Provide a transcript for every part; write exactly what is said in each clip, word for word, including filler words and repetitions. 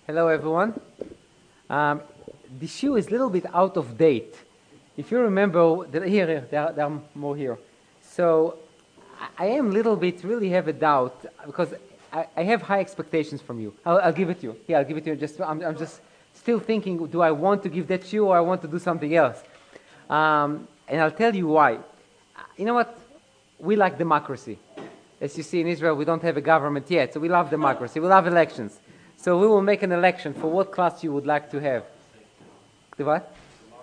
Hello, everyone. Um, the shoe is a little bit out of date. If you remember, the, here, here there, are, there are more here. So I, I am a little bit, really have a doubt, because I, I have high expectations from you. I'll, I'll give it to you. Yeah, I'll give it to you. Just, I'm, I'm just still thinking, do I want to give that shoe or I want to do something else? Um, and I'll tell you why. You know what? We like democracy. As you see in Israel, we don't have a government yet, so we love democracy. We love elections. So we will make an election for what class you would like to have. The what?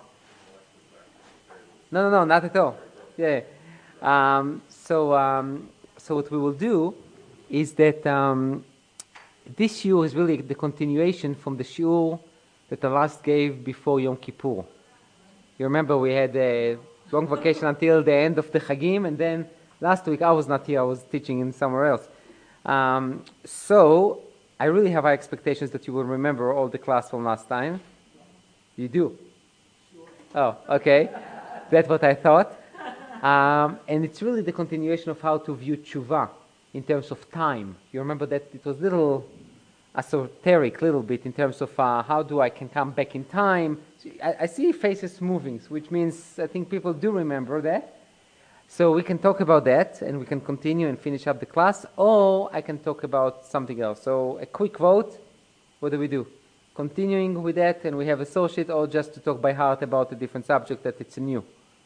No, no, no, not at all. Yeah. Um, so, um, so what we will do is that um, this shiur is really the continuation from the shiur that the last gave before Yom Kippur. You remember we had a long vacation until the end of the Chagim, and then last week I was not here, I was teaching in somewhere else. Um, so, I really have high expectations that you will remember all the class from last time. You do? Oh, okay. That's what I thought. Um, and it's really the continuation of how to view tshuva in terms of time. You remember that it was a little esoteric, little bit, in terms of uh, how do I can come back in time. I, I see faces moving, which means I think people do remember that. So we can talk about that, and we can continue and finish up the class, or I can talk about something else. So a quick vote, what do we do? Continuing with that, and we have associate, or just to talk by heart about a different subject that it's new?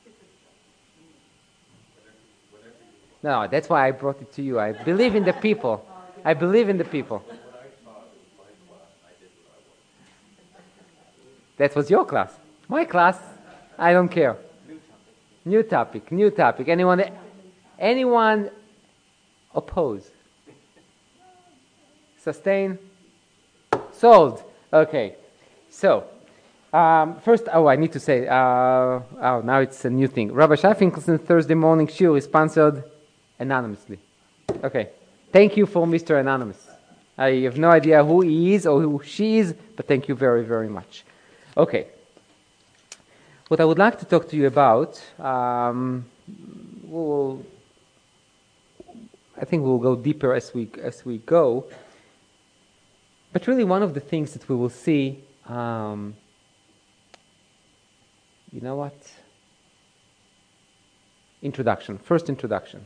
No, that's why I brought it to you. I believe in the people. I believe in the people. That was your class. My class, I don't care. New topic, new topic. Anyone, anyone oppose? Sustain? Sold. Okay. So, um, first, oh, I need to say, uh, oh, now it's a new thing. Rabbi Shai Finkelstein's Thursday morning shiur is sponsored anonymously. Okay. Thank you for Mister Anonymous. I have no idea who he is or who she is, but thank you very, very much. Okay. What I would like to talk to you about, um, we'll, I think we'll go deeper as we as we go. But really, one of the things that we will see, um, you know what? Introduction. First introduction.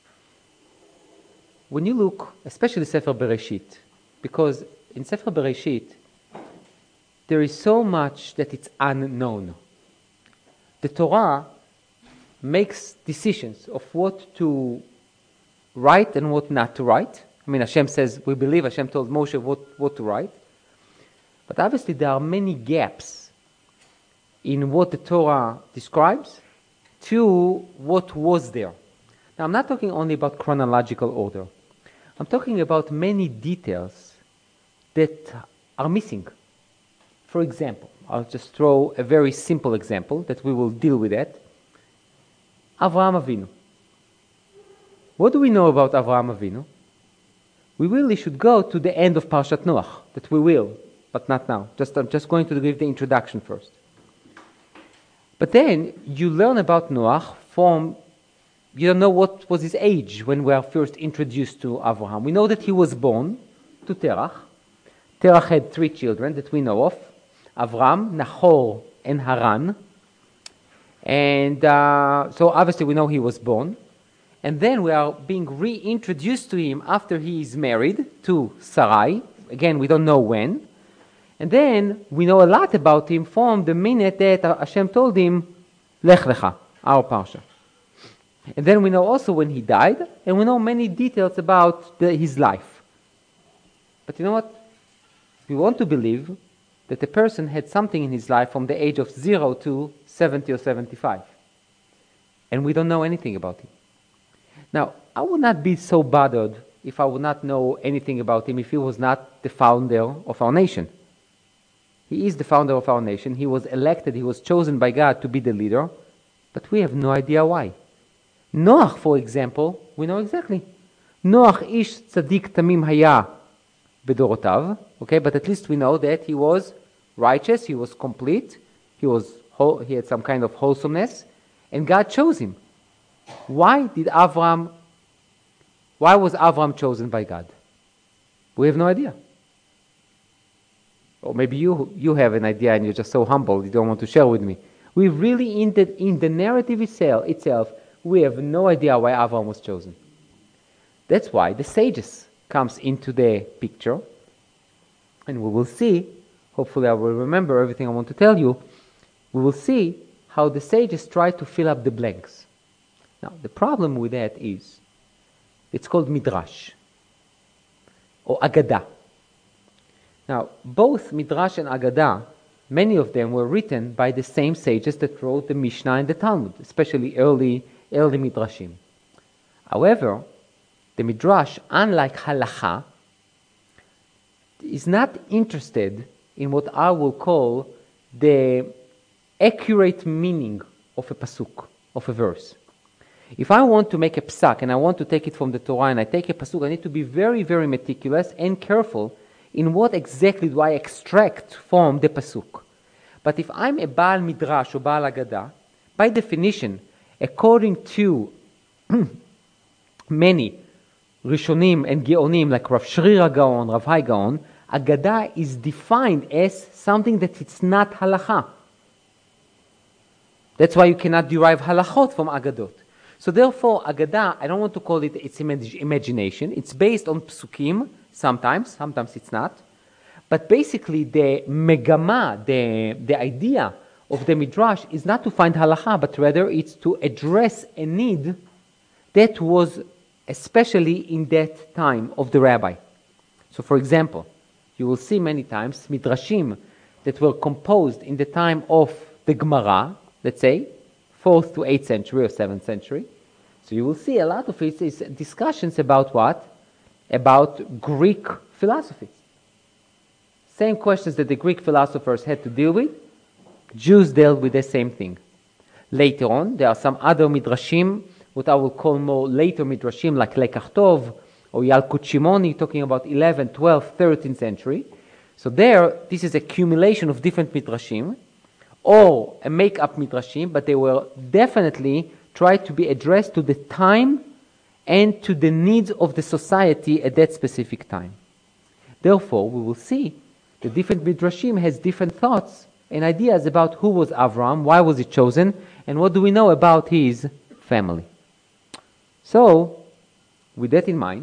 When you look, especially Sefer Bereshit, because in Sefer Bereshit there is so much that it's unknown. The Torah makes decisions of what to write and what not to write. I mean, Hashem says, we believe Hashem told Moshe what, what to write. But obviously there are many gaps in what the Torah describes to what was there. Now, I'm not talking only about chronological order. I'm talking about many details that are missing. For example, I'll just throw a very simple example that we will deal with that. Avraham Avinu. What do we know about Avraham Avinu? We really should go to the end of Parshat Noach, that we will, but not now. Just, I'm just going to give the introduction first. But then you learn about Noach from, you don't know what was his age when we are first introduced to Avraham. We know that he was born to Terach. Terach had three children that we know of. Avram, Nahor, and Haran. And uh, so obviously we know he was born. And then we are being reintroduced to him after he is married to Sarai. Again, we don't know when. And then we know a lot about him from the minute that Hashem told him, Lech Lecha, our Parsha. And then we know also when he died, and we know many details about the, his life. But you know what? We want to believe that a person had something in his life from the age of zero to seventy or seventy-five. And we don't know anything about him. Now, I would not be so bothered if I would not know anything about him if he was not the founder of our nation. He is the founder of our nation. He was elected, he was chosen by God to be the leader, but we have no idea why. Noach, for example, we know exactly. Noach ish tzaddik tamim haya bedorotav. Okay, but at least we know that he was righteous, he was complete, he was he had some kind of wholesomeness, and God chose him. Why did Avram? Why was Avram chosen by God? We have no idea. or maybe you, you have an idea and you're just so humble you don't want to share with me. We really, in the, in the narrative itself, itself, we have no idea why Avram was chosen. That's why the sages comes into the picture, and we will see, hopefully I will remember everything I want to tell you, we will see how the sages try to fill up the blanks. Now, the problem with that is, it's called Midrash, or Agadah. Now, both Midrash and Agadah, many of them were written by the same sages that wrote the Mishnah and the Talmud, especially early, early Midrashim. However, the Midrash, unlike Halacha, is not interested in what I will call the accurate meaning of a pasuk, of a verse. If I want to make a psak and I want to take it from the Torah and I take a pasuk, I need to be very, very meticulous and careful in what exactly do I extract from the pasuk. But if I'm a Baal Midrash or Baal Agadah, by definition, according to many Rishonim and Geonim like Rav Shri Gaon, Rav Hai Gaon, Agadah is defined as something that it's not halacha. That's why you cannot derive halachot from Agadot. So therefore, Agadah, I don't want to call it its imagination. It's based on psukim, sometimes, sometimes it's not. But basically, the megama, the, the idea of the Midrash is not to find halacha, but rather it's to address a need that was especially in that time of the rabbi. So for example, you will see many times Midrashim that were composed in the time of the Gemara, let's say, fourth to eighth century or seventh century. So you will see a lot of it is discussions about what? About Greek philosophy. Same questions that the Greek philosophers had to deal with, Jews dealt with the same thing. Later on, there are some other Midrashim, what I will call more later Midrashim, like Lekach Tov or Yalkut Shimoni, talking about eleventh, twelfth, thirteenth century. So there, this is accumulation of different Midrashim, or a make-up Midrashim, but they were definitely tried to be addressed to the time and to the needs of the society at that specific time. Therefore, we will see the different Midrashim has different thoughts and ideas about who was Avram, why was he chosen, and what do we know about his family. So, with that in mind,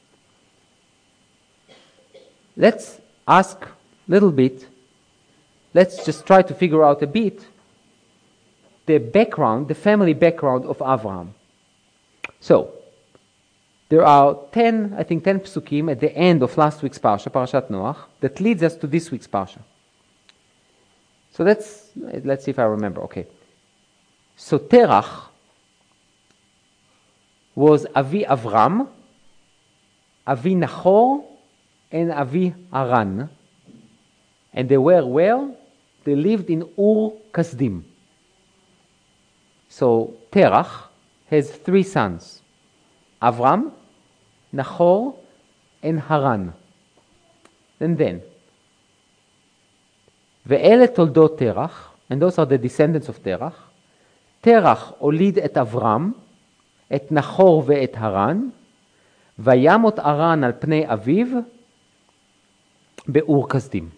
let's ask a little bit, let's just try to figure out a bit the background, the family background of Avram. So, there are ten, I think ten psukim at the end of last week's parsha, Parashat Noach, that leads us to this week's parsha. So let's, let's see if I remember. Okay. So Terach was Avi Avram, Avi Nachor, and Avi Haran. And they were where? They lived in Ur Kasdim. So Terach has three sons, Avram, Nachor, and Haran. And then, Ve'ele toldot Terach, and those are the descendants of Terach. Terach הוליד את אברהם, את נחור ואת הרן, וימות הרן על פני אביו באור כסדים.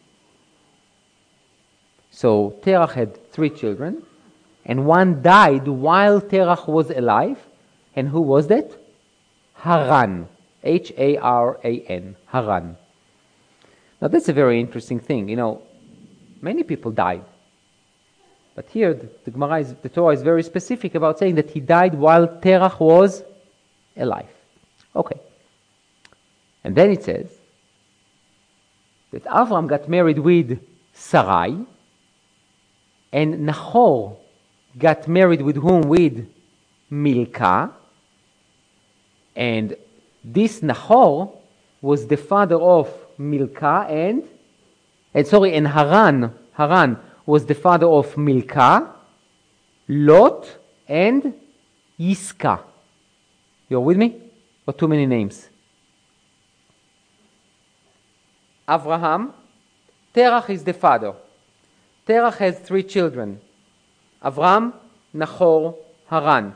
So Terach had three children, and one died while Terach was alive. And who was that? Haran. H A R A N. Haran. Now that's a very interesting thing. You know, many people died. But here the, the Gemara is, the Torah is very specific about saying that he died while Terach was alive. Okay. And then it says that Avram got married with Sarai, and Nahor got married with whom? With Milcah. And this Nahor was the father of Milcah and, and sorry, and Haran, Haran was the father of Milcah, Lot, and Yiscah. You're with me? Or too many names? Abraham, Terach is the father. Terach has three children, Avram, Nachor, Haran.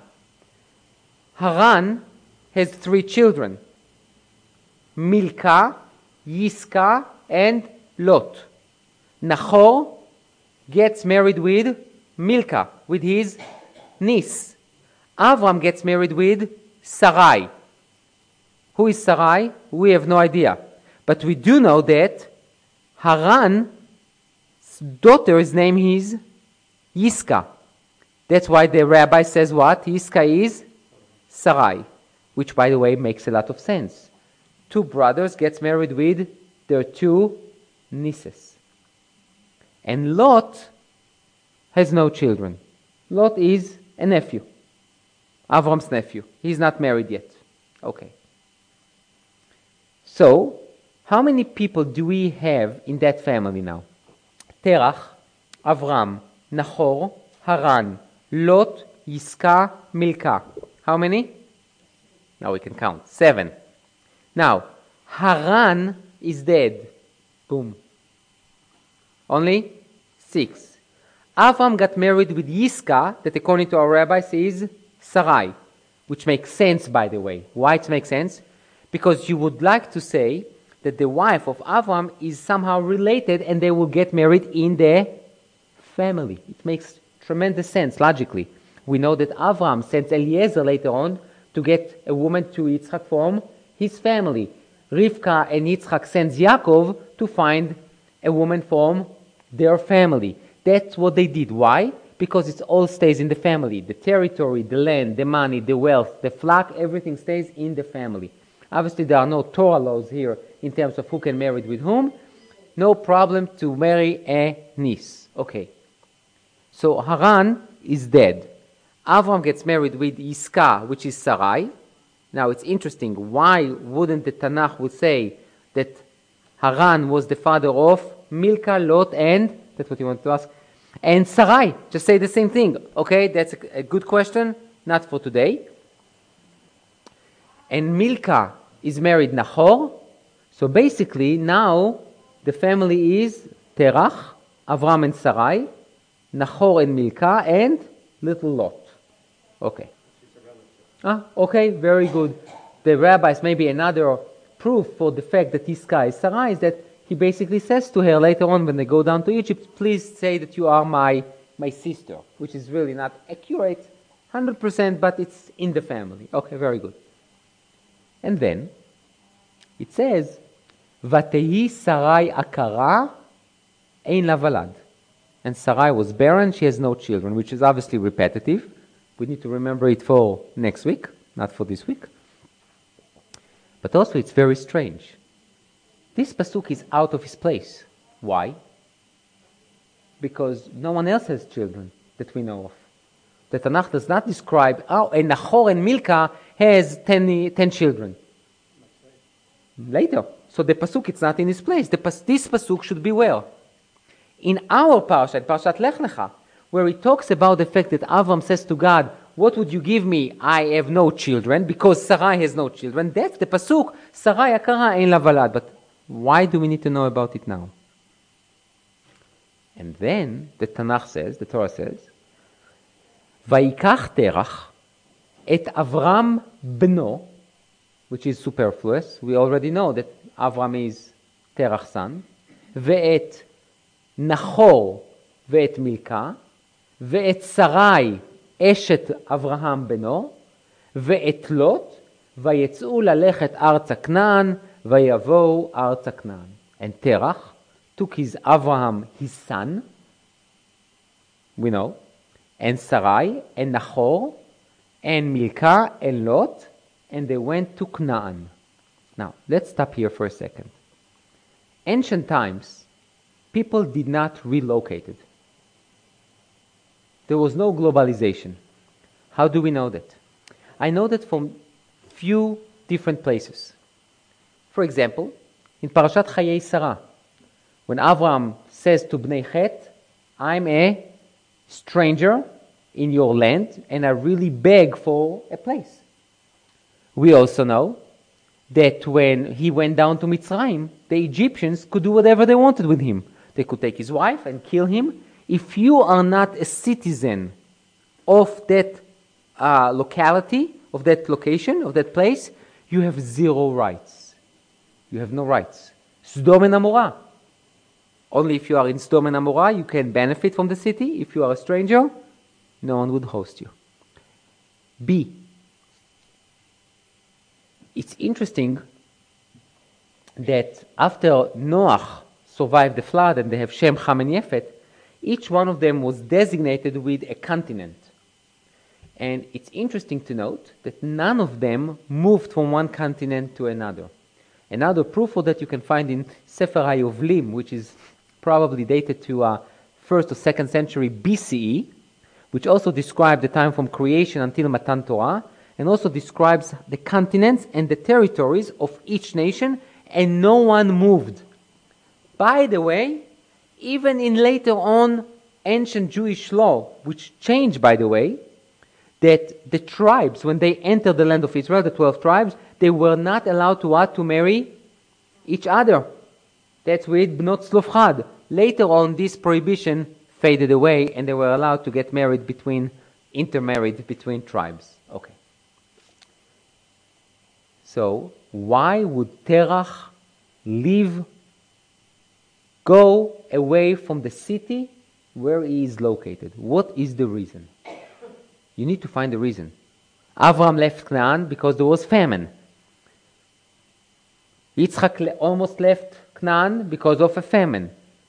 Haran has three children, Milcah, Yiscah, and Lot. Nahor gets married with Milcah, with his niece. Avram gets married with Sarai. Who is Sarai? We have no idea. But we do know that Haran's daughter's name is Yiska. That's why the rabbi says what? Yiska is Sarai, which, by the way, makes a lot of sense. Two brothers gets married with their two nieces. And Lot has no children. Lot is a nephew, Avram's nephew. He's not married yet. Okay. So, how many people do we have in that family now? Terach, Avram, Nahor, Haran, Lot, Yiska, Milcah. How many? Now we can count. Seven. Now, Haran is dead. Boom. Only six. Avram got married with Yiska, that according to our rabbis is Sarai, which makes sense, by the way. Why it makes sense? Because you would like to say that the wife of Avram is somehow related and they will get married in the family. It makes tremendous sense logically. We know that Avram sends Eliezer later on to get a woman to Yitzchak from his family. Rivka and Yitzchak sends Yaakov to find a woman from their family. That's what they did. Why? Because it all stays in the family. The territory, the land, the money, the wealth, the flock, everything stays in the family. Obviously, there are no Torah laws here in terms of who can marry with whom. No problem to marry a niece. Okay. So Haran is dead. Avram gets married with Yiska, which is Sarai. Now it's interesting. Why wouldn't the Tanakh would say that Haran was the father of Milcah, Lot, and that's what you want to ask, and Sarai? Just say the same thing. Okay, that's a, a good question. Not for today. And Milcah is married Nahor. So basically now the family is Terach, Avram and Sarai, Nahor and Milcah, and little Lot. Okay. Ah, okay, very good. The rabbis, maybe another proof for the fact that this guy is Sarai is that he basically says to her later on when they go down to Egypt, please say that you are my, my sister, which is really not accurate, one hundred percent, but it's in the family. Okay, very good. And then it says, Vatehi Sarai akara ein la valad. And Sarai was barren, she has no children, which is obviously repetitive. We need to remember it for next week, not for this week. But also it's very strange. This pasuk is out of his place. Why? Because no one else has children that we know of. The Tanakh does not describe, oh, and Nahor and Milcah has ten, ten children. Later. So the pasuk, it's not in his place. The pas- this pasuk should be where? In our parsha, Parshat Lech Lecha, where it talks about the fact that Avram says to God, what would you give me? I have no children, because Sarai has no children. That's the pasuk, Sarai akara ein la valad. But why do we need to know about it now? And then the Tanakh says, the Torah says, Vayikach Terach et Avram bno, which is superfluous. We already know that Avram is Terach's son. Ve'et Nahor ve'et Milcah. Ve'et Sarai eshet Avraham bno. Ve'et Lot. Vayetz'u lalechet arza Knaan. Vayavou arza Knaan. And Terach took his Avraham, his son, we know, and Sarai, and Nahor, and Milcah, and Lot, and they went to Canaan. Now, let's stop here for a second. Ancient times, people did not relocate. There was no globalization. How do we know that? I know that from few different places. For example, in Parashat Chayei Sarah, when Avram says to Bnei Chet, I'm a stranger in your land, and I really beg for a place. We also know that when he went down to Mitzrayim, the Egyptians could do whatever they wanted with him. They could take his wife and kill him. If you are not a citizen of that uh, locality, of that location, of that place, you have zero rights. You have no rights. Sodom and Amorah. Only if you are in Sodom and Amorah, you can benefit from the city. If you are a stranger, no one would host you. B. It's interesting that after Noach survived the flood and they have Shem, Ham, and Yefet, each one of them was designated with a continent. And it's interesting to note that none of them moved from one continent to another. Another proof of that you can find in Sefer HaYovlim, which is probably dated to uh, first or second century B C E, which also describes the time from creation until Matan Torah, and also describes the continents and the territories of each nation, and no one moved. By the way, even in later on ancient Jewish law, which changed, by the way, that the tribes, when they entered the land of Israel, the twelve tribes, they were not allowed to what? To marry each other. That's with Bnot Tzlofchad. Later on, this prohibition faded away, and they were allowed to get married between, intermarried between tribes. Okay. So, why would Terach leave, go away from the city where he is located? What is the reason? You need to find the reason. Avraham left Canaan because there was famine. Yitzchak le- almost left Canaan because of a famine.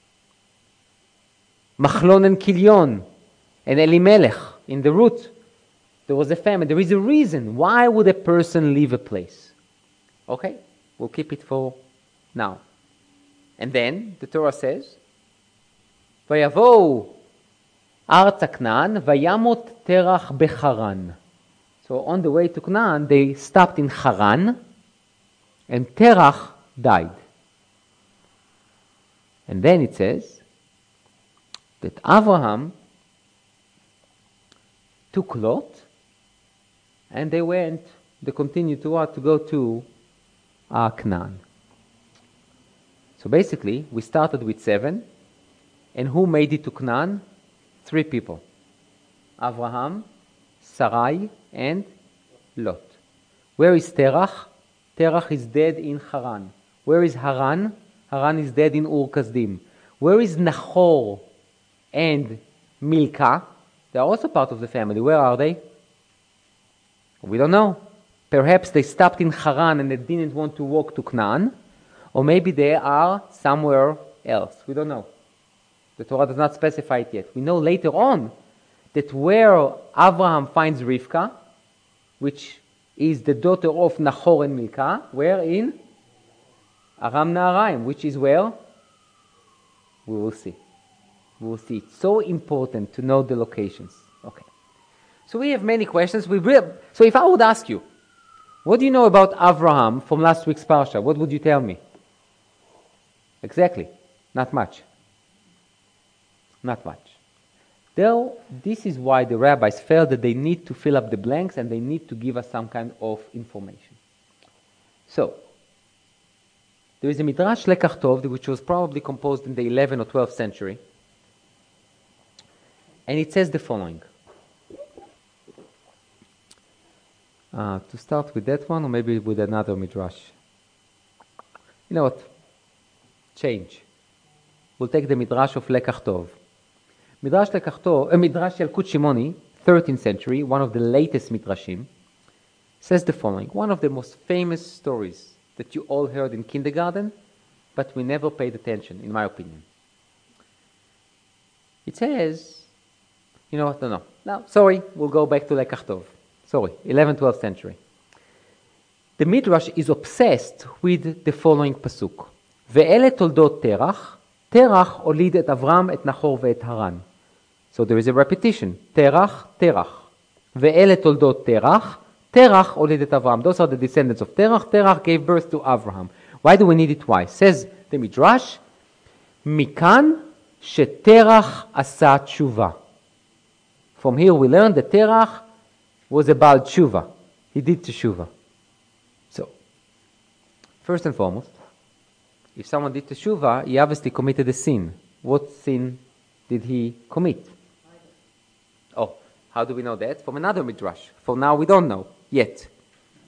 Machlon and Kilion and Elimelech in the root, there was a famine. There is a reason. Why would a person leave a place? Okay, we'll keep it for now. And then the Torah says, Vayavo Arza Canaan, Vayamot Terach Becharan. So on the way to Canaan, they stopped in Haran, and Terach died. And then it says that Abraham took Lot, and they went, they continued to what? To go to uh, Canaan. So basically, we started with seven, and who made it to Canaan? Three people. Abraham, Sarai, and Lot. Where is Terach? Terach is dead in Haran. Where is Haran? Haran is dead in Ur Kasdim. Where is Nahor and Milcah? They are also part of the family. Where are they? We don't know. Perhaps they stopped in Haran and they didn't want to walk to Canaan. Or maybe they are somewhere else. We don't know. The Torah does not specify it yet. We know later on that where Abraham finds Rivka, which is the daughter of Nahor and Milcah, where in Aram Naharaim, which is where? We will see. We will see. It's so important to know the locations. Okay. So we have many questions. We will, so if I would ask you, what do you know about Abraham from last week's Parsha? What would you tell me? Exactly. Not much. Not much. Though, this is why the rabbis felt that they need to fill up the blanks and they need to give us some kind of information. So, there is a Midrash Lekach Tov, which was probably composed in the eleventh or twelfth century. And it says the following. Uh, to start with that one, or maybe with another Midrash. You know what? Change. We'll take the Midrash of Lekach Tov. Midrash Lekach Tov, uh, Midrash Yalkut Shimoni, thirteenth century, one of the latest Midrashim, says the following. One of the most famous stories that you all heard in kindergarten, but we never paid attention, in my opinion. It says, you know what, no, no. No, sorry, we'll go back to Lekach Tov. Sorry, eleventh, twelfth century. The Midrash is obsessed with the following pasuk. Ve'ele toldot Terach, Terach olid et Avram et Nahor ve'et Haran. So there is a repetition. Terach, Terach. Ve'ele toldot Terach, Terach olid et Avram. Those are the descendants of Terach. Terach gave birth to Avraham. Why do we need it twice? Says the Midrash, Mikan sheterach asa tshuva. From here we learn that Terach was a Baal Tshuva. He did Teshuvah. So, first and foremost, if someone did Teshuvah, he obviously committed a sin. What sin did he commit? Oh, how do we know that? From another Midrash. For now, we don't know yet.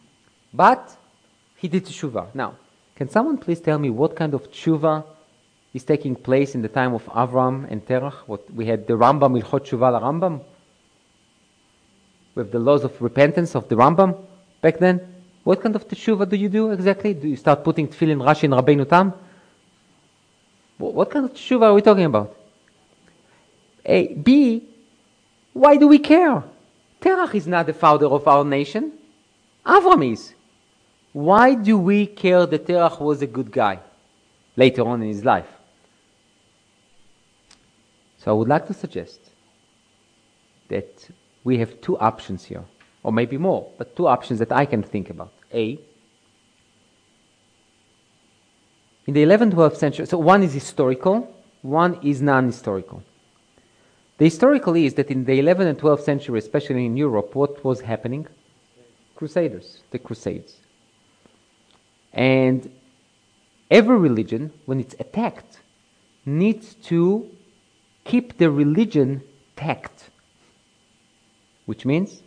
But he did Teshuvah. Now, can someone please tell me what kind of Teshuvah is taking place in the time of Avram and Terach. What we had the Rambam, Ilchot Shuvah Rambam, with the laws of repentance of the Rambam back then. What kind of teshuvah do you do exactly? Do you start putting tefillin Rashi and Rabbeinu Tam? What kind of teshuvah are we talking about? A, B, why do we care? Terach is not the founder of our nation. Avram is. Why do we care that Terach was a good guy later on in his life? So I would like to suggest that we have two options here, or maybe more, but two options that I can think about. A, in the eleventh, twelfth century, so one is historical, one is non-historical. The historical is that in the eleventh and twelfth century, especially in Europe, what was happening? Crusaders, the Crusades. And every religion, when it's attacked, needs to keep the religion tact, which means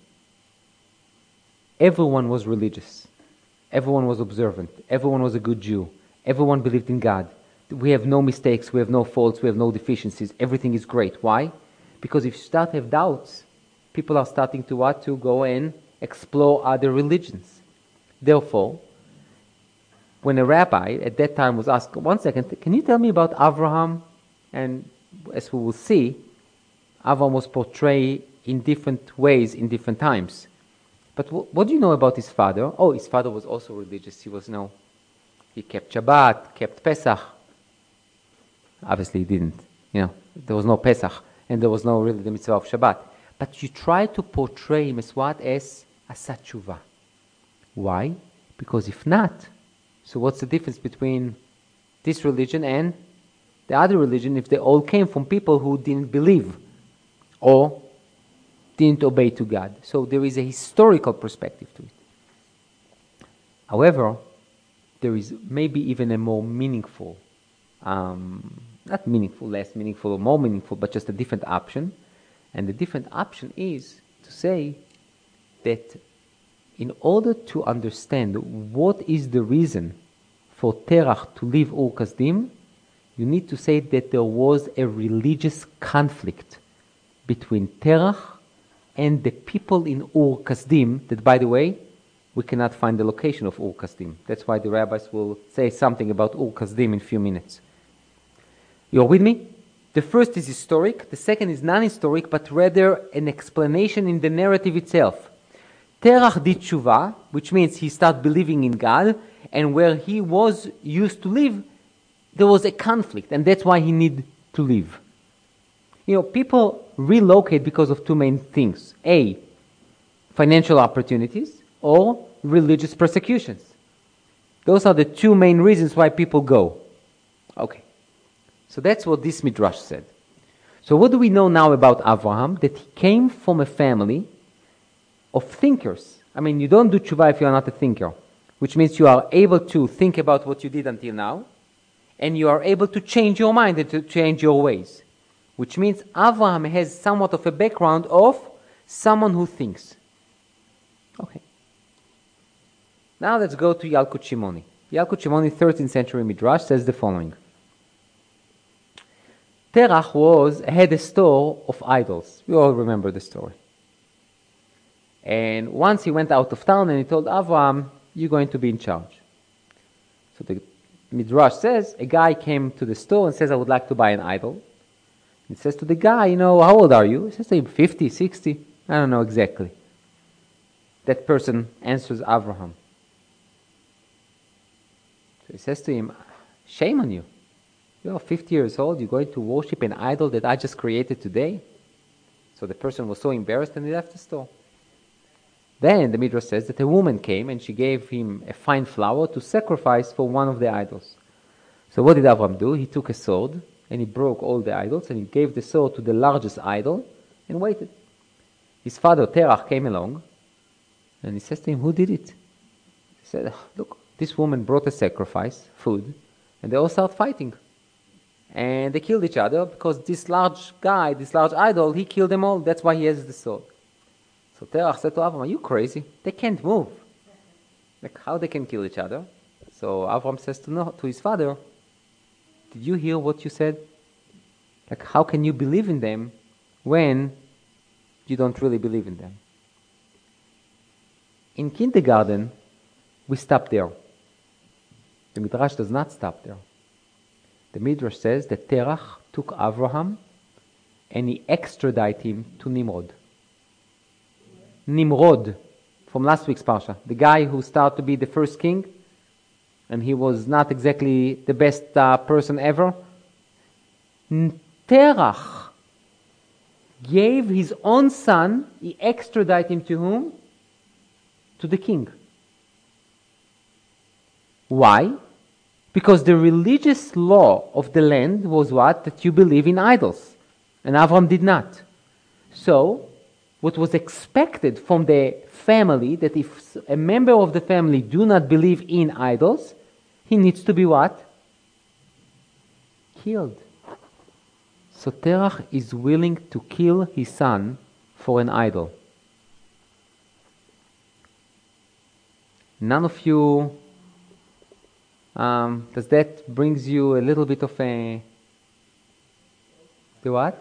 everyone was religious. Everyone was observant. Everyone was a good Jew. Everyone believed in God. We have no mistakes. We have no faults. We have no deficiencies. Everything is great. Why? Because if you start to have doubts, people are starting to what? To go and explore other religions. Therefore, when a rabbi at that time was asked, one second, can you tell me about Abraham? And as we will see, Abraham was portrayed in different ways in different times. But w- what do you know about his father? Oh, his father was also religious. He was, you know, he kept Shabbat, kept Pesach. Obviously he didn't. You know, there was no Pesach, and there was no really the mitzvah of Shabbat. But you try to portray him as what? As Asat Tshuva. Why? Because if not, so what's the difference between this religion and the other religion if they all came from people who didn't believe or didn't obey to God? So there is a historical perspective to it. However, there is maybe even a more meaningful, um, not meaningful, less meaningful or more meaningful, but just a different option. And the different option is to say that in order to understand what is the reason for Terach to leave Ur Kasdim, you need to say that there was a religious conflict between Terach and the people in Ur Kasdim, that, by the way, we cannot find the location of Ur Kasdim. That's why the rabbis will say something about Ur Kasdim in a few minutes. You're with me? The first is historic, the second is non-historic, but rather an explanation in the narrative itself. Terach did tshuva, which means he started believing in God, and where he was used to live, there was a conflict, and that's why he needed to leave. You know, people relocate because of two main things. A, financial opportunities, or religious persecutions. Those are the two main reasons why people go. Okay. So that's what this Midrash said. So what do we know now about Avraham? That he came from a family of thinkers. I mean, you don't do tshuva if you are not a thinker, which means you are able to think about what you did until now, and you are able to change your mind and to change your ways. Which means Avraham has somewhat of a background of someone who thinks. Okay. Now let's go to Yalkut Shimoni. Yalkut Shimoni, thirteenth century Midrash, says the following. Terach was, had a store of idols. We all remember the story. And once he went out of town and he told Avraham, you're going to be in charge. So the Midrash says, a guy came to the store and says, I would like to buy an idol. He says to the guy, you know, how old are you? He says to him, fifty, sixty, I don't know exactly. That person answers Avraham. So he says to him, shame on you. You are fifty years old, you're going to worship an idol that I just created today? So the person was so embarrassed and he left the store. Then the Midrash says that a woman came and she gave him a fine flour to sacrifice for one of the idols. So what did Avraham do? He took a sword and he broke all the idols and he gave the sword to the largest idol and waited. His father Terach came along and he says to him, who did it? He said, look, this woman brought a sacrifice, food, and they all start fighting. And they killed each other because this large guy, this large idol, he killed them all. That's why he has the sword. So Terach said to Avram, are you crazy? They can't move. Like, how they can kill each other? So Avram says to, no, to his father, Did you hear what you said? Like, how can you believe in them when you don't really believe in them? In kindergarten, we stop there. The Midrash does not stop there. The Midrash says that Terach took Avraham and he extradited him to Nimrod. Nimrod, from last week's Parsha, the guy who started to be the first king, and he was not exactly the best uh, person ever. Terach gave his own son, he extradited him to whom? To the king. Why? Because the religious law of the land was what? That you believe in idols. And Avram did not. So, what was expected from the family, that if a member of the family do not believe in idols, he needs to be what? Killed. So Terach is willing to kill his son for an idol. None of you, um, does that brings you a little bit of a, the what?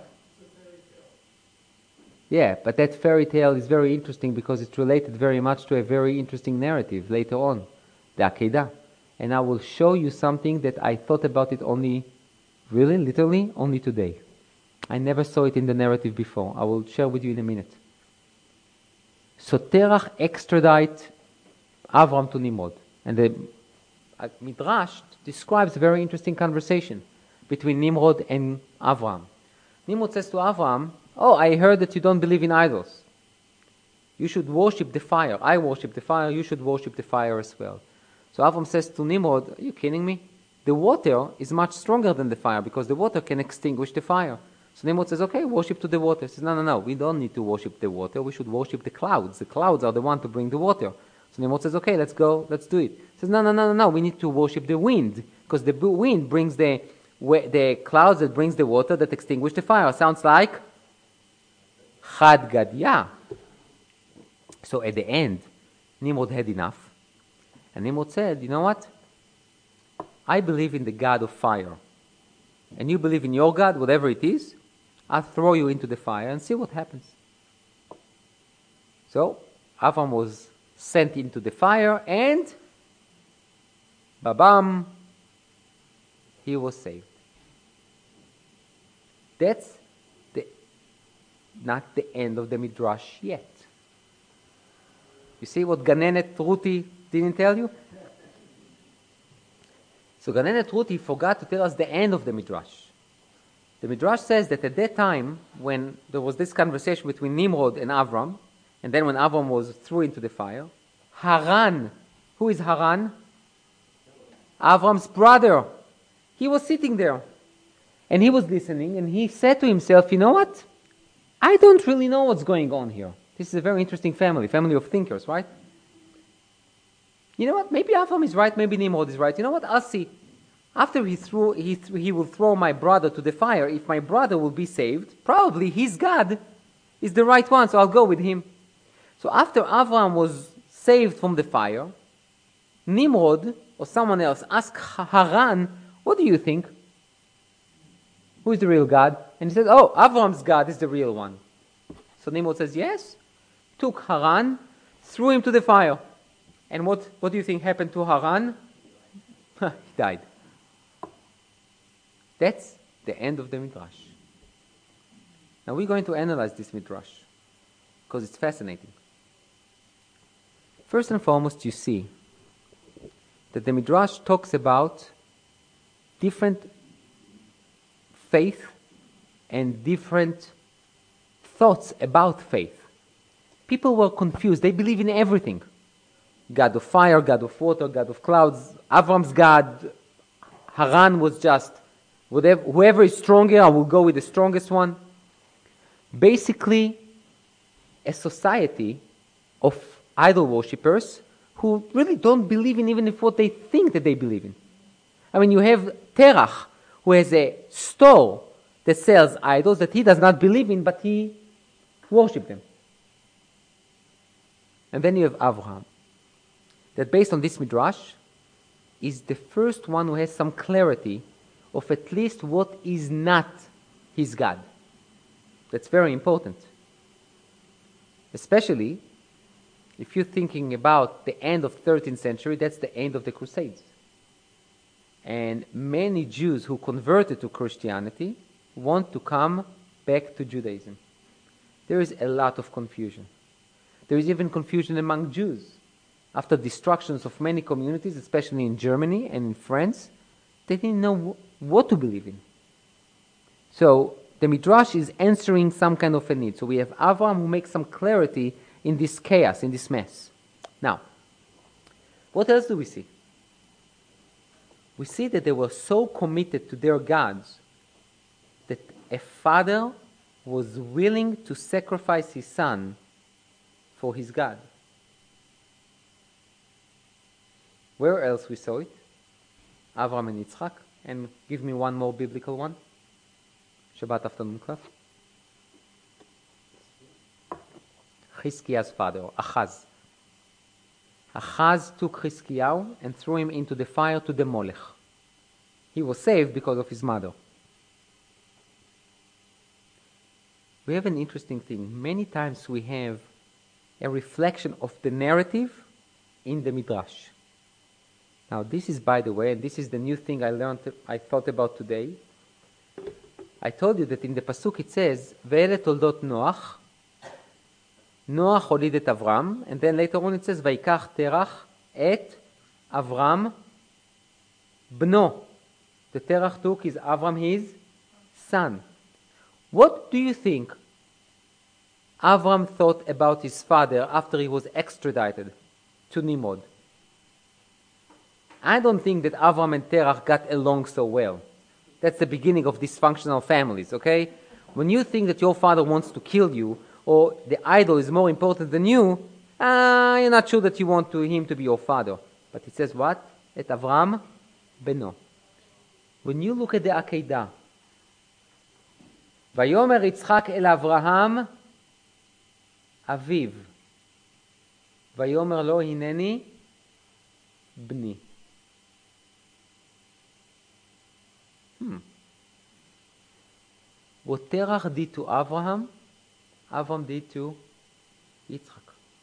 Yeah, but that fairy tale is very interesting because it's related very much to a very interesting narrative later on, the Akedah. And I will show you something that I thought about it only, really, literally, only today. I never saw it in the narrative before. I will share with you in a minute. So Terach extradited Avram to Nimrod. And the uh, Midrash describes a very interesting conversation between Nimrod and Avram. Nimrod says to Avram, "Oh, I heard that you don't believe in idols. You should worship the fire. I worship the fire, you should worship the fire as well." So Avram says to Nimrod, "Are you kidding me? The water is much stronger than the fire because the water can extinguish the fire." So Nimrod says, "Okay, worship to the water." He says, "No, no, no, we don't need to worship the water. We should worship the clouds. The clouds are the one to bring the water." So Nimrod says, "Okay, let's go, let's do it." He says, "No, no, no, no, no, we need to worship the wind because the wind brings the, the clouds that brings the water that extinguish the fire." Sounds like Chad Gadya. So at the end, Nimrod had enough. And Nimrod said, "You know what? I believe in the God of fire. And you believe in your God, whatever it is. I'll throw you into the fire and see what happens." So Avram was sent into the fire and ba-bam, he was saved. That's the, not the end of the Midrash yet. You see what Ganenet Ruti didn't tell you? So Ganenet Ruti forgot to tell us the end of the Midrash. The Midrash says that at that time, when there was this conversation between Nimrod and Avram, and then when Avram was thrown into the fire, Haran, who is Haran? Avram's brother. He was sitting there, and he was listening, and he said to himself, "You know what? I don't really know what's going on here. This is a very interesting family, family of thinkers, right? You know what? Maybe Avram is right, maybe Nimrod is right. You know what? I'll see. After he threw, he, th- he will throw my brother to the fire. If my brother will be saved, probably his God is the right one, so I'll go with him." So after Avram was saved from the fire, Nimrod or someone else asked Haran, "What do you think? Who is the real God?" And he said, "Oh, Avram's God is the real one." So Nimrod says, "Yes." Took Haran, threw him to the fire. And what, what do you think happened to Haran? He died. That's the end of the Midrash. Now we're going to analyze this Midrash because it's fascinating. First and foremost, you see that the Midrash talks about different faith and different thoughts about faith. People were confused. They believe in everything. God of fire, God of water, God of clouds, Avram's God. Haran was just, whatever, whoever is stronger, I will go with the strongest one. Basically, a society of idol worshippers who really don't believe in even if what they think that they believe in. I mean, you have Terach, who has a store that sells idols that he does not believe in, but he worships them. And then you have Avraham, that based on this Midrash, is the first one who has some clarity of at least what is not his God. That's very important. Especially if you're thinking about the end of the thirteenth century, that's the end of the Crusades. And many Jews who converted to Christianity want to come back to Judaism. There is a lot of confusion. There is even confusion among Jews. After destructions of many communities, especially in Germany and in France, they didn't know what to believe in. So the Midrash is answering some kind of a need. So we have Avraham who makes some clarity in this chaos, in this mess. Now, what else do we see? We see that they were so committed to their gods that a father was willing to sacrifice his son for his God. Where else we saw it? Avraham and Yitzchak. And give me one more biblical one. Shabbat afternoon class. Chizkiah's father, Achaz. Achaz took Chizkiah and threw him into the fire to the Molech. He was saved because of his mother. We have an interesting thing. Many times we have a reflection of the narrative in the Midrash. Now this is, by the way, and this is the new thing I learned, I thought about today. I told you that in the Pasuk it says, Ve'ele toldot Noach, Noach holid et Avram, and then later on it says, Vaikach Terach et Avram bno. The Terach took is Avram his son. What do you think Avram thought about his father after he was extradited to Nimrod? I don't think that Avram and Terach got along so well. That's the beginning of dysfunctional families, okay? When you think that your father wants to kill you, or the idol is more important than you, uh, you're not sure that you want to, him to be your father. But it says what? Et Avram beno. When you look at the Akedah, Vayomer Yitzchak el Avraham Aviv, Vayomer lo hineni bni. Hmm. What Terach did to Avraham, Avram did to Yitzchak.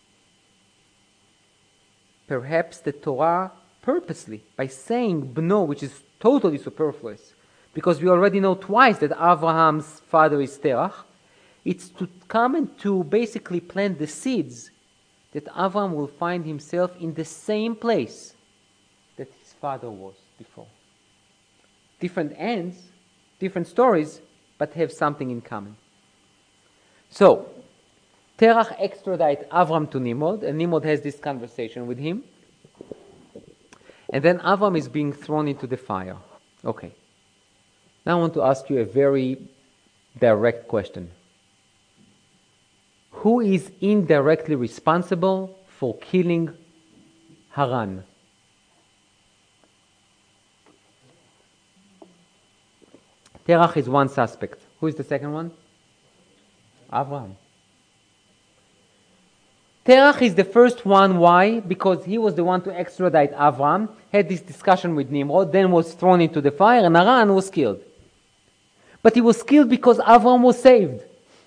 Perhaps the Torah purposely, by saying bno, which is totally superfluous, because we already know twice that Abraham's father is Terach, it's to come and to basically plant the seeds that Avram will find himself in the same place that his father was before. Different ends, different stories, but have something in common. So, Terach extradites Avram to Nimrod, and Nimrod has this conversation with him. And then Avram is being thrown into the fire. Okay. Now I want to ask you a very direct question. Who is indirectly responsible for killing Haran? Terach is one suspect. Who is the second one? Avram. Terach is the first one. Why? Because he was the one to extradite Avram, had this discussion with Nimrod, then was thrown into the fire, and Haran was killed. But he was killed because Avram was saved.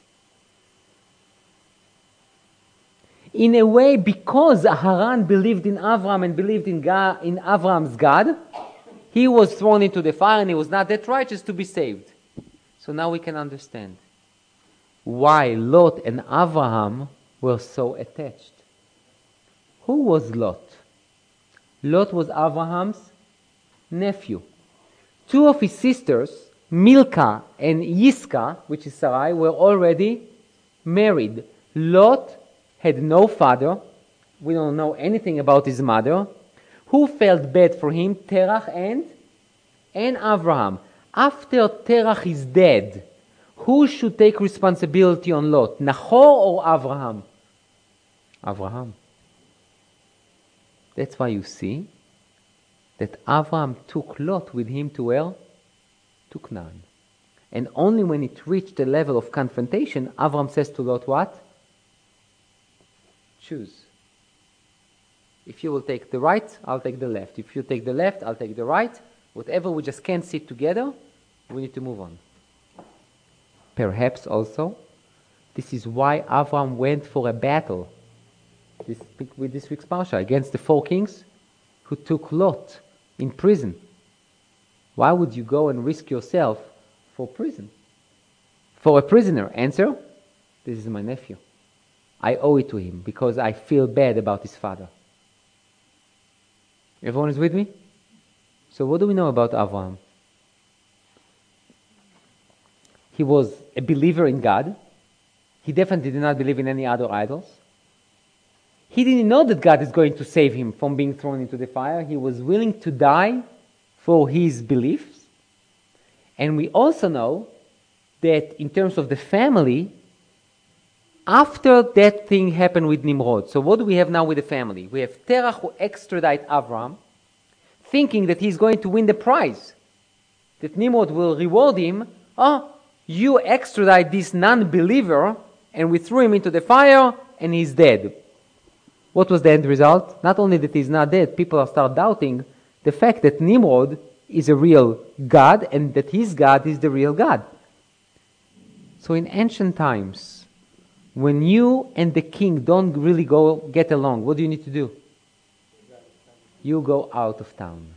In a way, because Haran believed in Avram and believed in, God, in Avram's God, he was thrown into the fire and he was not that righteous to be saved. So now we can understand why Lot and Avraham were so attached. Who was Lot? Lot was Avraham's nephew. Two of his sisters, Milcah and Yiscah, which is Sarai, were already married. Lot had no father. We don't know anything about his mother. Who felt bad for him? Terach and, and Avraham. After Terach is dead, who should take responsibility on Lot? Nahor or Avraham? Avraham. That's why you see that Avraham took Lot with him to where? To Canaan. And only when it reached the level of confrontation, Avraham says to Lot, what? Choose. If you will take the right, I'll take the left. If you take the left, I'll take the right. Whatever, we just can't sit together. We need to move on. Perhaps also, this is why Avram went for a battle this, with this week's Parsha against the four kings who took Lot in prison. Why would you go and risk yourself for prison? For a prisoner? Answer, this is my nephew. I owe it to him because I feel bad about his father. Everyone is with me? So what do we know about Avraham? He was a believer in God. He definitely did not believe in any other idols. He didn't know that God is going to save him from being thrown into the fire. He was willing to die for his beliefs. And we also know that in terms of the family, after that thing happened with Nimrod, so what do we have now with the family? We have Terach who extradite Avram, thinking that he's going to win the prize, that Nimrod will reward him. Oh, you extradite this non-believer, and we threw him into the fire, and he's dead. What was the end result? Not only that he's not dead, people start doubting the fact that Nimrod is a real god, and that his God is the real God. So in ancient times, when you and the king don't really go get along, what do you need to do? You go out of town.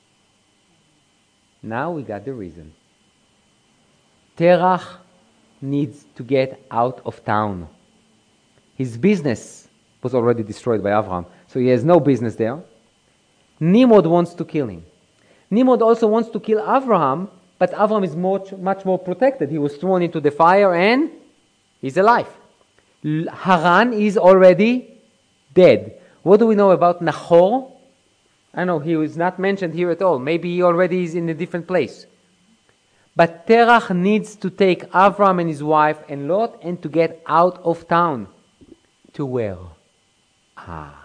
Now we got the reason. Terach needs to get out of town. His business was already destroyed by Avram, so he has no business there. Nimrod wants to kill him. Nimrod also wants to kill Avraham, but Avram is much, much more protected. He was thrown into the fire and he's alive. Haran is already dead. What do we know about Nahor? I know he was not mentioned here at all. Maybe he already is in a different place. But Terach needs to take Avram and his wife and Lot and to get out of town. To where? Ah.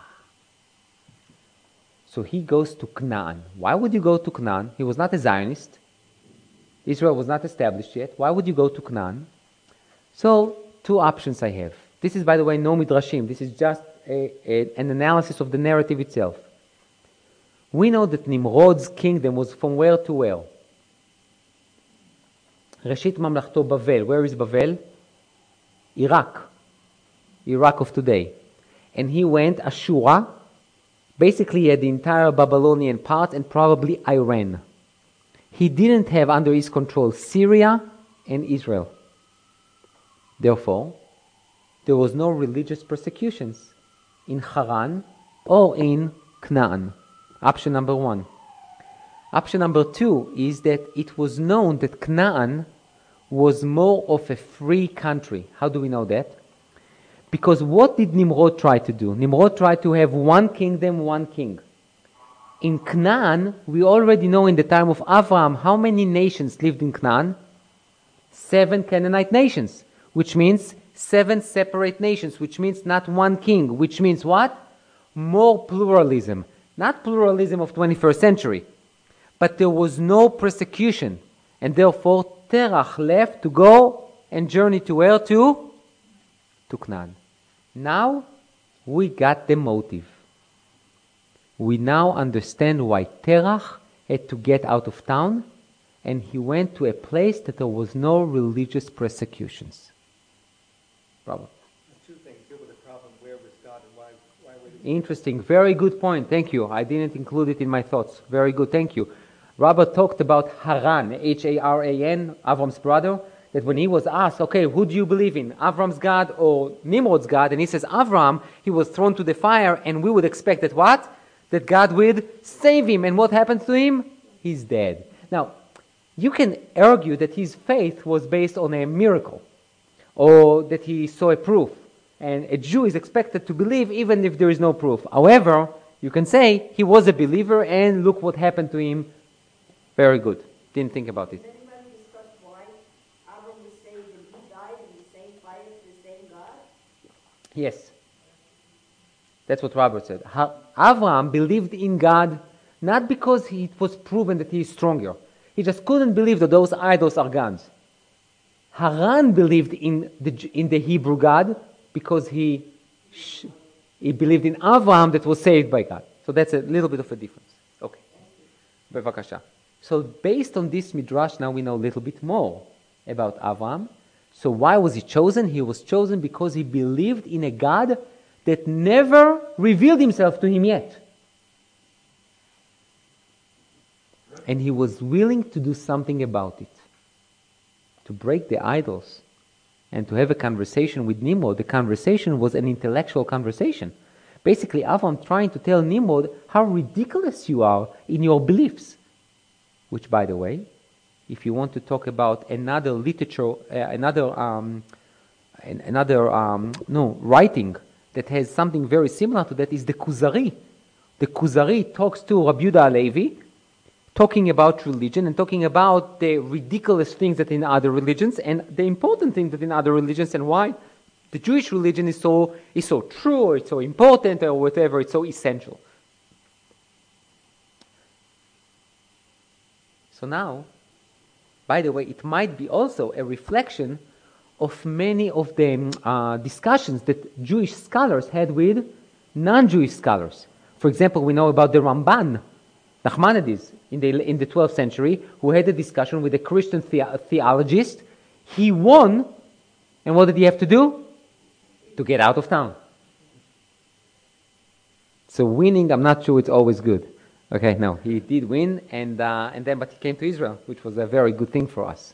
So he goes to Canaan. Why would you go to Canaan? He was not a Zionist. Israel was not established yet. Why would you go to Canaan? So, two options I have. This is, by the way, no midrashim. This is just a, a, an analysis of the narrative itself. We know that Nimrod's kingdom was from where to where? Reshit Mamlachto Bavel. Where is Bavel? Iraq. Iraq of today. And he went Ashura. Basically, he had the entire Babylonian part and probably Iran. He didn't have under his control Syria and Israel. Therefore, there was no religious persecutions in Haran or in Canaan. Option number one. Option number two is that it was known that Canaan was more of a free country. How do we know that? Because what did Nimrod try to do? Nimrod tried to have one kingdom, one king. In Canaan, we already know in the time of Abraham how many nations lived in Canaan? Seven Canaanite nations, which means seven separate nations, which means not one king, which means what? More pluralism. Not pluralism of twenty-first century, but there was no persecution, and therefore Terach left to go and journey to where to? To Canaan. Now we got the motive. We now understand why Terach had to get out of town, and he went to a place that there was no religious persecutions. Bravo. Two things. Deal with the problem. Where was God and why? Why would he... Interesting. Very good point. Thank you. I didn't include it in my thoughts. Very good. Thank you. Robert talked about Haran, H A R A N, Avram's brother, that when he was asked, okay, who do you believe in, Avram's God or Nimrod's God? And he says, Avram, he was thrown to the fire, and we would expect that what? That God would save him. And what happened to him? He's dead. Now, you can argue that his faith was based on a miracle, or that he saw a proof. And a Jew is expected to believe even if there is no proof. However, you can say he was a believer, and look what happened to him. Very good. Didn't think about it. Has anybody discussed why Avram was saved and he died in the same fire to the same God? Yes. That's what Robert said. Ha- Avram believed in God not because he, it was proven that he is stronger. He just couldn't believe that those idols are gods. Haran believed in the, in the Hebrew God because he, sh- he believed in Avram that was saved by God. So that's a little bit of a difference. Okay. Bevakasha. So based on this midrash, now we know a little bit more about Avraham. So why was he chosen? He was chosen because he believed in a God that never revealed himself to him yet. And he was willing to do something about it. To break the idols and to have a conversation with Nimrod. The conversation was an intellectual conversation. Basically, Avraham trying to tell Nimrod how ridiculous you are in your beliefs. Which, by the way, if you want to talk about another literature, uh, another um, an, another um, no writing that has something very similar to that, is the Kuzari. The Kuzari talks to Rabbi Yehuda Halevi, talking about religion and talking about the ridiculous things that in other religions and the important things that in other religions, and why the Jewish religion is so is so true, or it's so important, or whatever, it's so essential. So now, by the way, it might be also a reflection of many of the uh, discussions that Jewish scholars had with non-Jewish scholars. For example, we know about the Ramban, Nachmanides, in the in the twelfth century, who had a discussion with a Christian the- theologist. He won, and what did he have to do? To get out of town. So winning, I'm not sure it's always good. Okay, no, he did win, and uh, and then but he came to Israel, which was a very good thing for us.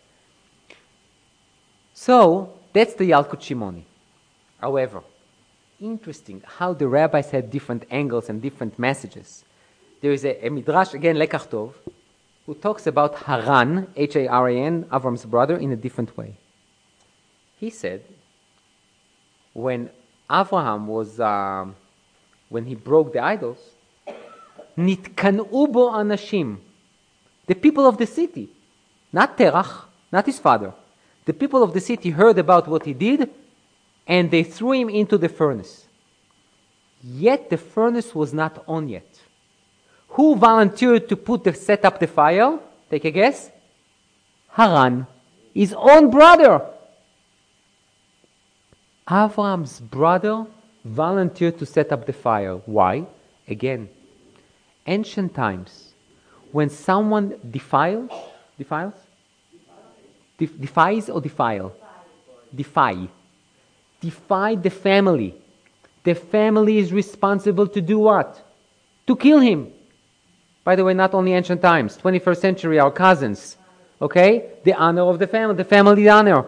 So that's the Yalkut Shimoni. However, interesting how the rabbis had different angles and different messages. There is a, a midrash, again, Lekach Tov, who talks about Haran, H A R A N, Avram's brother, in a different way. He said, when Avraham was, um, when he broke the idols, Nitkanu bo anashim, the people of the city, not Terach, not his father, the people of the city heard about what he did, and they threw him into the furnace. Yet the furnace was not on yet. Who volunteered to put the, set up the fire? Take a guess. Haran, his own brother. Avram's brother volunteered to set up the fire. Why? Again, ancient times, when someone defiles, defiles, Def, defies or defile, defy, defy the family. The family is responsible to do what? To kill him. By the way, not only ancient times, twenty-first century, our cousins. Okay? The honor of the family, the family honor.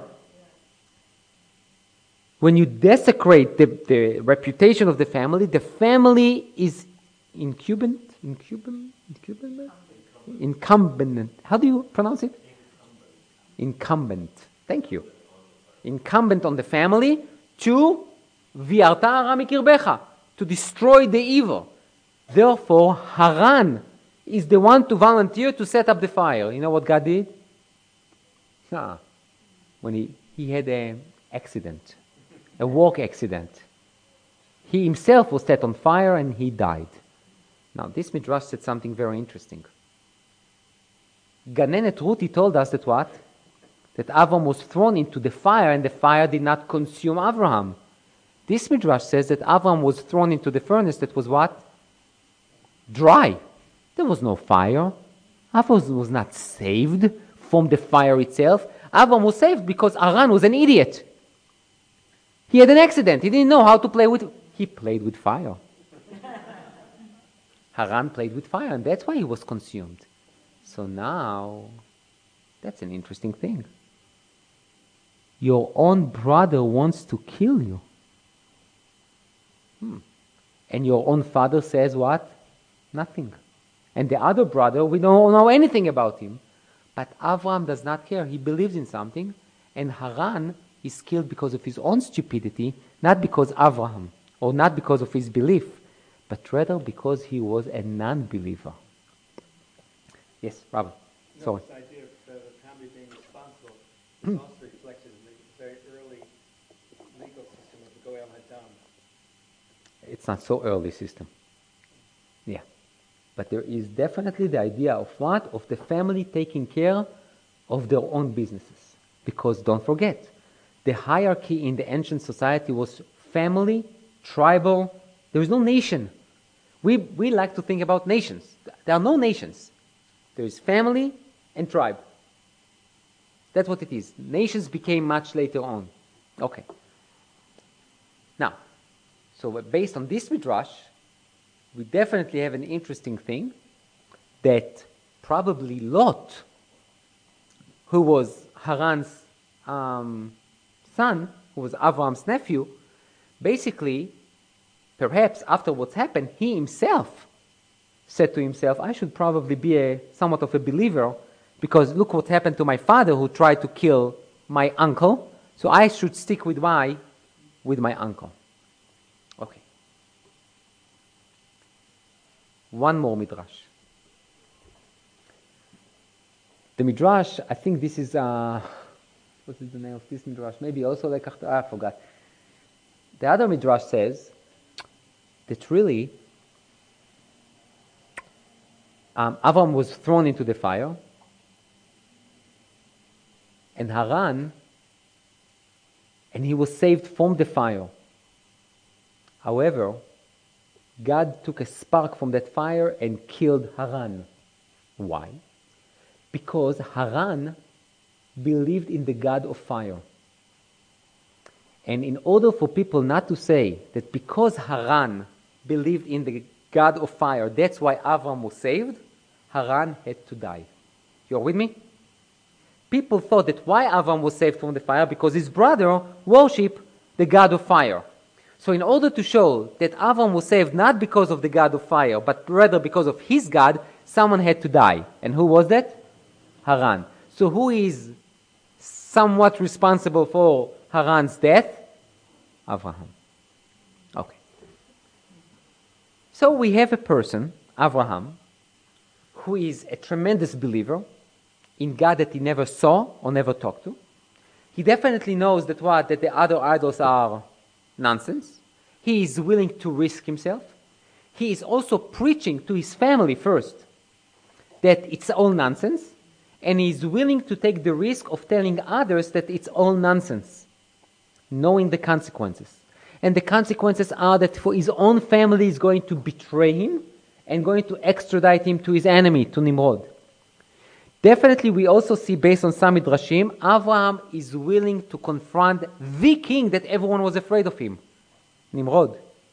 When you desecrate the, the reputation of the family, the family is incumbent, incumbent, incumbent, incumbent. How do you pronounce it? Incumbent. Thank you. Incumbent on the family to viarta hara mikirbecha, to destroy the evil. Therefore, Haran is the one to volunteer to set up the fire. You know what God did? Ah, when he, he had an accident, a work accident. He himself was set on fire and he died. Now, this midrash said something very interesting. Ganenet Ruti told us that what? That Avram was thrown into the fire and the fire did not consume Avraham. This midrash says that Avram was thrown into the furnace that was what? Dry. There was no fire. Avram was not saved from the fire itself. Avram was saved because Haran was an idiot. He had an accident. He didn't know how to play with... He played with fire. Haran played with fire, and that's why he was consumed. So now, that's an interesting thing. Your own brother wants to kill you. Hmm. And your own father says what? Nothing. And the other brother, we don't know anything about him. But Avram does not care. He believes in something. And Haran is killed because of his own stupidity, not because Avraham, or not because of his belief, but rather because he was a non-believer. Yes, Rabbi. You know, Sorry. this idea of uh, the family being responsible is also reflected in the very early legal system of the Goel Hadam. It's not so early system. Yeah. But there is definitely the idea of what? Of the family taking care of their own businesses. Because don't forget, the hierarchy in the ancient society was family, tribal. There is no nation. We, we like to think about nations. There are no nations. There is family and tribe. That's what it is. Nations became much later on. Okay. Now, so based on this midrash, we definitely have an interesting thing that probably Lot, who was Haran's um, son, who was Avram's nephew, basically, perhaps after what's happened, he himself said to himself, I should probably be a somewhat of a believer, because look what happened to my father who tried to kill my uncle, so I should stick with my, with my uncle. Okay. One more midrash. The midrash, I think this is, uh, what is the name of this midrash? Maybe also like, I forgot. The other midrash says that really um, Avram was thrown into the fire, and Haran, and he was saved from the fire. However, God took a spark from that fire and killed Haran. Why? Because Haran believed in the God of fire. And in order for people not to say that because Haran believed in the God of fire, that's why Avram was saved, Haran had to die. You're with me? People thought that why Avram was saved from the fire? Because his brother worshipped the God of fire. So in order to show that Avram was saved not because of the God of fire, but rather because of his God, someone had to die. And who was that? Haran. So who is somewhat responsible for Haran's death? Abraham. Okay. So we have a person, Abraham, who is a tremendous believer in God that he never saw or never talked to. He definitely knows that what? That the other idols are nonsense. He is willing to risk himself. He is also preaching to his family first that it's all nonsense, and he is willing to take the risk of telling others that it's all nonsense, knowing the consequences. And the consequences are that for his own family is going to betray him and going to extradite him to his enemy, to Nimrod. Definitely we also see, based on some midrashim, Abraham is willing to confront the king that everyone was afraid of him, Nimrod.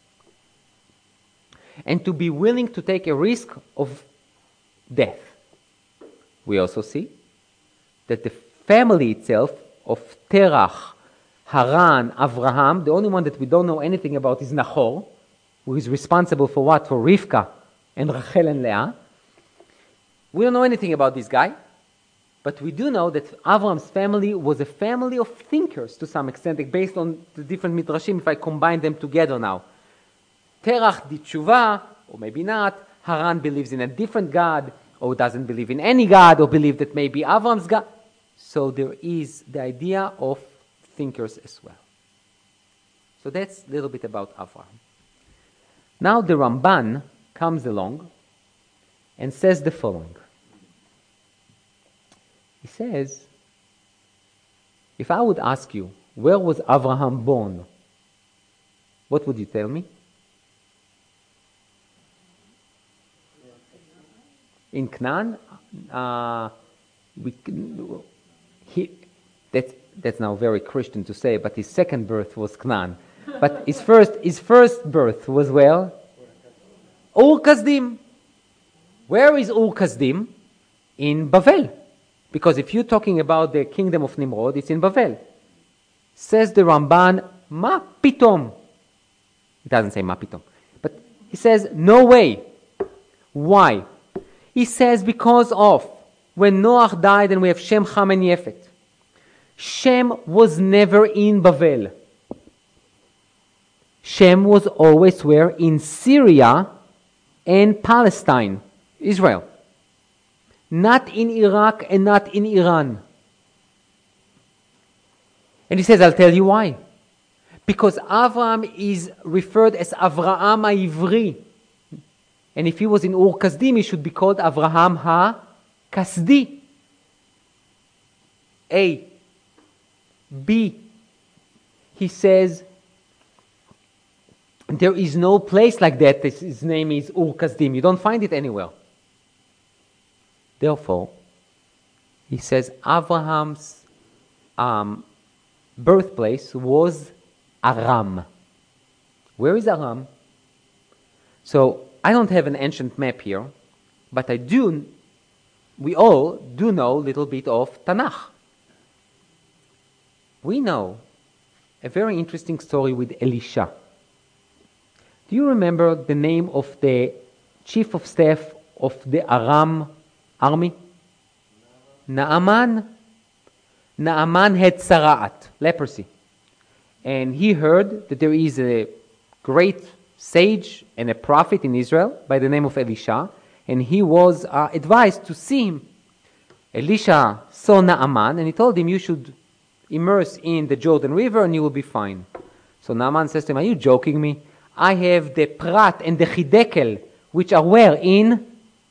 And to be willing to take a risk of death. We also see that the family itself of Terach, Haran, Avraham, the only one that we don't know anything about is Nahor, who is responsible for what? For Rivka and Rachel and Leah. We don't know anything about this guy, but we do know that Avram's family was a family of thinkers to some extent, based on the different midrashim, if I combine them together now. Terach did tshuva, or maybe not. Haran believes in a different God, or doesn't believe in any God, or believe that maybe Avram's God. So there is the idea of thinkers as well. So that's a little bit about Avraham. Now the Ramban comes along and says the following. He says, if I would ask you, where was Avraham born? What would you tell me? In Canaan? Uh, we, he, that's, that's now very Christian to say, but his second birth was Canaan. But his first, his first birth was where? Ur Kasdim. Where is Ur Kasdim? In Bavel. Because if you're talking about the kingdom of Nimrod, it's in Bavel. Says the Ramban, Ma pitom. It doesn't say Ma pitom. But he says, no way. Why? He says, because of when Noach died and we have Shem, Ham, and Yefet. Shem was never in Bavel. Shem was always where? In Syria and Palestine, Israel. Not in Iraq and not in Iran. And he says, I'll tell you why. Because Avraham is referred as Avraham HaIvri. And if he was in Ur Kasdim, he should be called Avraham HaKasdi. A. B. He says, there is no place like that. His name is Ur Kasdim. You don't find it anywhere. Therefore, he says Abraham's um, birthplace was Aram. Where is Aram? So I don't have an ancient map here, but I do, we all do know a little bit of Tanakh. We know a very interesting story with Elisha. Do you remember the name of the chief of staff of the Aram army? Naaman. Naaman had tzara'at, leprosy. And he heard that there is a great sage and a prophet in Israel by the name of Elisha, and he was uh, advised to see him. Elisha saw Naaman, and he told him, you should immerse in the Jordan River and you will be fine. So Naaman says to him, are you joking me? I have the prat and the chidekel, which are where? In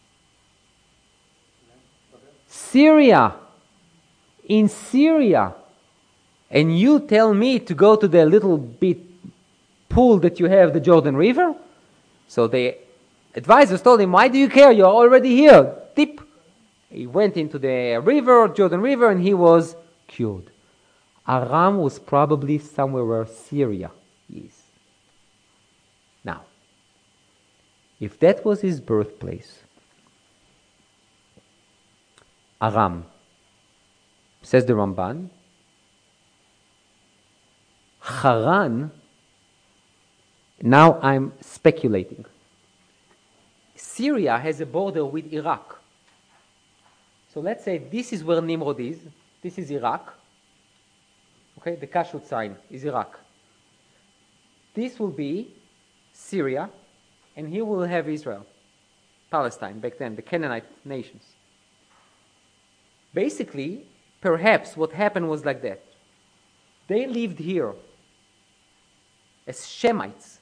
Syria. In Syria. And you tell me to go to the little bit pool that you have, the Jordan River? So the advisors told him, why do you care? You're already here. Tip. He went into the river, Jordan River, and he was cured. Aram was probably somewhere where Syria is. Now, if that was his birthplace, Aram, says the Ramban, Haran, now I'm speculating. Syria has a border with Iraq. So let's say this is where Nimrod is. This is Iraq. Okay, the Kashrut sign is Iraq. This will be Syria, and here we'll have Israel, Palestine, back then, the Canaanite nations. Basically, perhaps what happened was like that. They lived here as Shemites.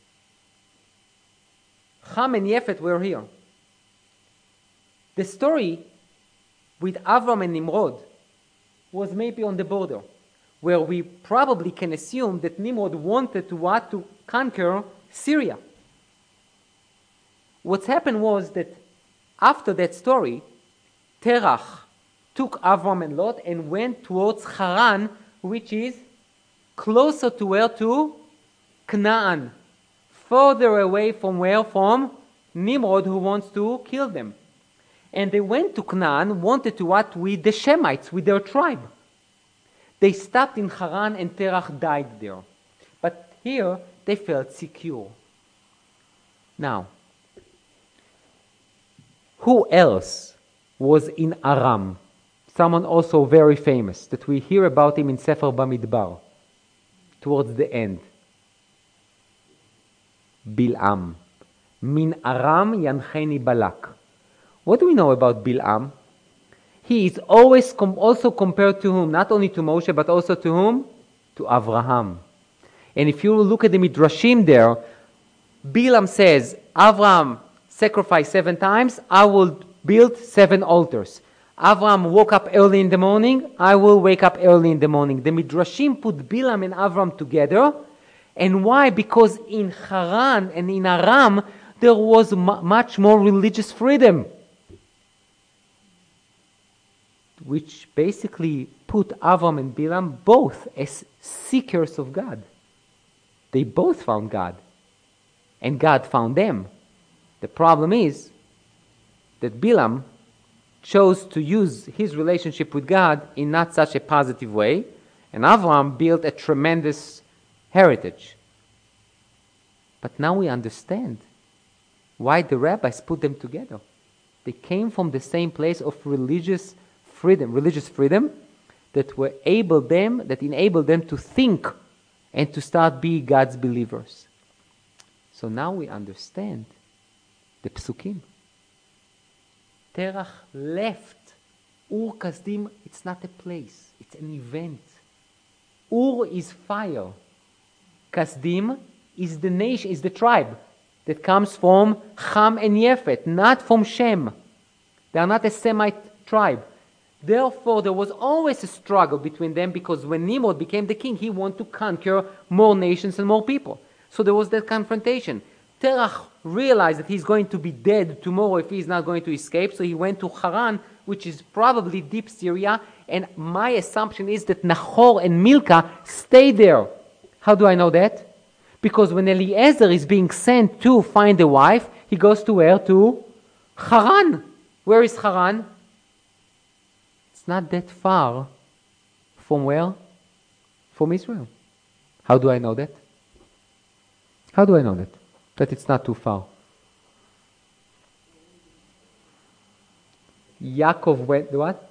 Ham and Yefet were here. The story with Avram and Nimrod was maybe on the border, where we probably can assume that Nimrod wanted to what? To conquer Syria. What's happened was that after that story, Terach took Avram and Lot and went towards Haran, which is closer to where? To Canaan. Further away from where? From Nimrod, who wants to kill them. And they went to Canaan, wanted to what? With the Shemites, with their tribe. They stopped in Haran and Terach died there. But here, they felt secure. Now, who else was in Aram? Someone also very famous, that we hear about him in Sefer Bamidbar, towards the end. Bil'am. Min Aram yancheni Balak. What do we know about Bil'am? He is always com- also compared to whom? Not only to Moshe, but also to whom? To Avraham. And if you look at the Midrashim there, Bil'am says, Avraham sacrificed seven times, I will build seven altars. Avraham woke up early in the morning, I will wake up early in the morning. The Midrashim put Bil'am and Avraham together. And why? Because in Haran and in Aram, there was mu- much more religious freedom, which basically put Avram and Bilam both as seekers of God. They both found God, and God found them. The problem is that Bilam chose to use his relationship with God in not such a positive way, and Avram built a tremendous heritage. But now we understand why the rabbis put them together. They came from the same place of religious freedom, religious freedom that were able them, that enabled them to think and to start being God's believers. So now we understand the psukim. Terach left. Ur Kasdim, it's not a place, it's an event. Ur is fire. Kasdim is the nation, is the tribe that comes from Ham and Yefet, not from Shem. They are not a Semite tribe. Therefore, there was always a struggle between them, because when Nimrod became the king, he wanted to conquer more nations and more people. So there was that confrontation. Terach realized that he's going to be dead tomorrow if he's not going to escape, so he went to Haran, which is probably deep Syria, and my assumption is that Nahor and Milcah stay there. How do I know that? Because when Eliezer is being sent to find a wife, he goes to where? To Haran. Where is Haran? It's not that far from where? From Israel. How do I know that? How do I know that? That it's not too far. Yaakov went, what?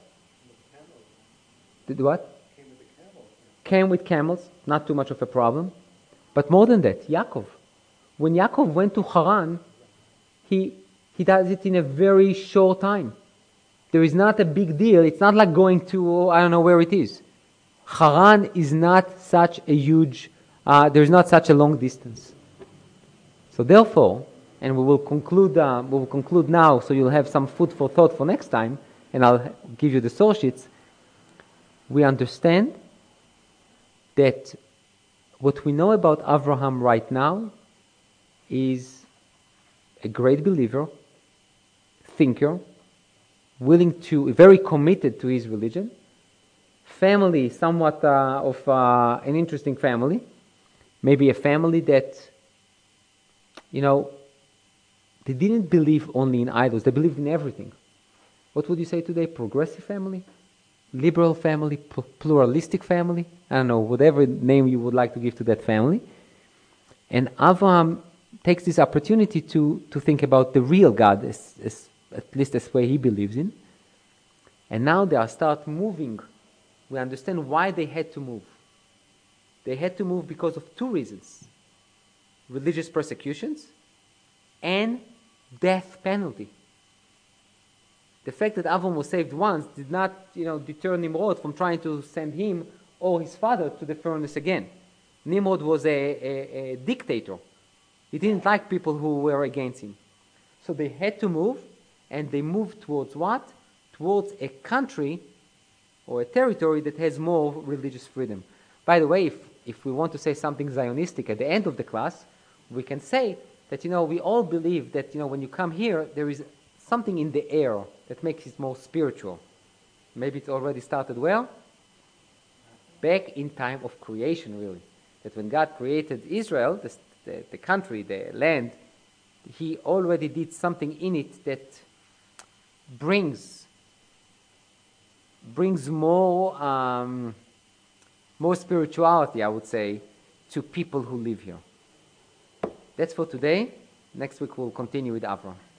Did what? Came with camels, not too much of a problem. But more than that, Yaakov. When Yaakov went to Haran, he, he does it in a very short time. There is not a big deal. It's not like going to, I don't know where it is. Haran is not such a huge, uh, there's not such a long distance. So therefore, and we will conclude, uh, we will conclude now, so you'll have some food for thought for next time, and I'll give you the source sheets. We understand that what we know about Abraham right now is a great believer, thinker, willing to, very committed to his religion, family, somewhat uh, of uh, an interesting family, maybe a family that, you know, they didn't believe only in idols, they believed in everything. What would you say today? Progressive family? Liberal family? Pl- pluralistic family? I don't know, whatever name you would like to give to that family. And Abraham takes this opportunity to, to think about the real God, as, as, at least as way he believes in. And now they are start moving. We understand why they had to move. They had to move because of two reasons. Religious persecutions and death penalty. The fact that Avram was saved once did not, you know, deter Nimrod from trying to send him or his father to the furnace again. Nimrod was a, a, a dictator. He didn't like people who were against him. So they had to move, and they moved towards what? Towards a country or a territory that has more religious freedom. By the way, if, if we want to say something Zionistic at the end of the class, we can say that, you know, we all believe that, you know, when you come here, there is something in the air that makes it more spiritual. Maybe it's already started well. Back in time of creation, really. That when God created Israel, the, the, the country, the land, he already did something in it that brings brings more um, more spirituality, I would say, to people who live here. That's for today. Next week we'll continue with Avraham.